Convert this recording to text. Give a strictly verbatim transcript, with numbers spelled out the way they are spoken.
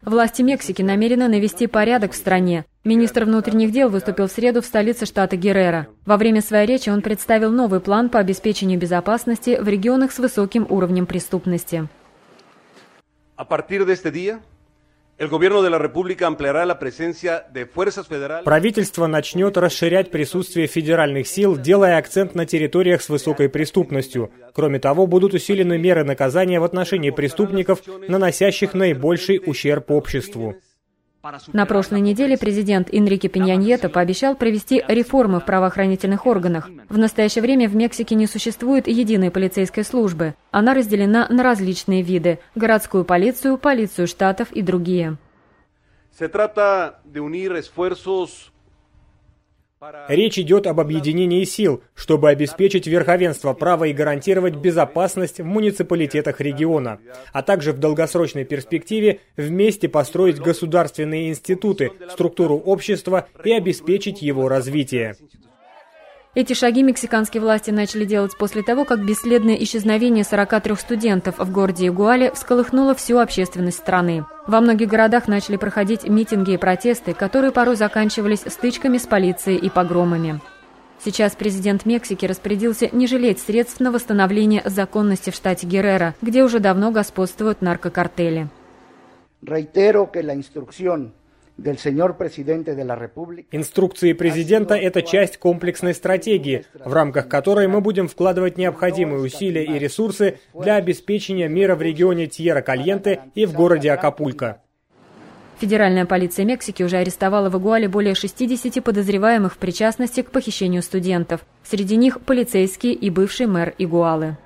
Власти Мексики намерены навести порядок в стране. Министр внутренних дел выступил в среду в столице штата Герреро. Во время своей речи он представил новый план по обеспечению безопасности в регионах с высоким уровнем преступности. Правительство начнет расширять присутствие федеральных сил, делая акцент на территориях с высокой преступностью. Кроме того, будут усилены меры наказания в отношении преступников, наносящих наибольший ущерб обществу. На прошлой неделе президент Энрике Пенья Ньето пообещал провести реформы в правоохранительных органах. В настоящее время в Мексике не существует единой полицейской службы. Она разделена на различные виды – городскую полицию, полицию штатов и другие. Речь идет об объединении сил, чтобы обеспечить верховенство права и гарантировать безопасность в муниципалитетах региона, а также в долгосрочной перспективе вместе построить государственные институты, структуру общества и обеспечить его развитие. Эти шаги мексиканские власти начали делать после того, как бесследное исчезновение сорока трёх студентов в городе Игуале всколыхнуло всю общественность страны. Во многих городах начали проходить митинги и протесты, которые порой заканчивались стычками с полицией и погромами. Сейчас президент Мексики распорядился не жалеть средств на восстановление законности в штате Герреро, где уже давно господствуют наркокартели. Инструкции президента – это часть комплексной стратегии, в рамках которой мы будем вкладывать необходимые усилия и ресурсы для обеспечения мира в регионе Тьерра-Кальенте и в городе Акапулько. Федеральная полиция Мексики уже арестовала в Игуале более шестидесяти подозреваемых в причастности к похищению студентов. Среди них полицейские и бывший мэр Игуалы.